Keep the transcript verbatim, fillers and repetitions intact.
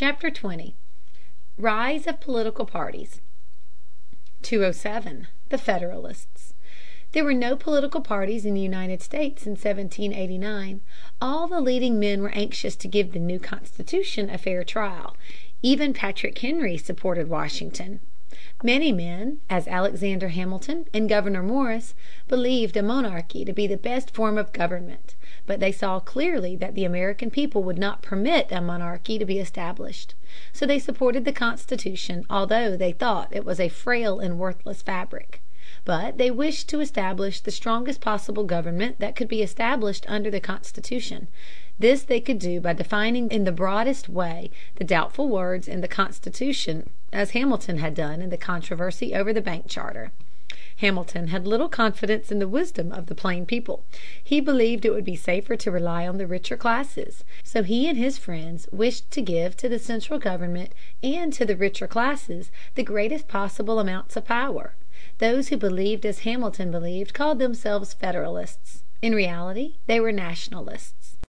Chapter twenty. Rise of Political Parties. two oh seven. The Federalists. There were no political parties in the United States in seventeen eighty-nine. All the leading men were anxious to give the new Constitution a fair trial. Even Patrick Henry supported Washington. Many men, as Alexander Hamilton and Gouverneur Morris, believed a monarchy to be the best form of government. But they saw clearly that the American people would not permit a monarchy to be established. So they supported the Constitution, although they thought it was a frail and worthless fabric. But they wished to establish the strongest possible government that could be established under the Constitution. This they could do by defining in the broadest way the doubtful words in the Constitution, as Hamilton had done in the controversy over the bank charter. Hamilton had little confidence in the wisdom of the plain people. He believed it would be safer to rely on the richer classes. So he and his friends wished to give to the central government and to the richer classes the greatest possible amounts of power. Those who believed as Hamilton believed called themselves Federalists. In reality they were Nationalists.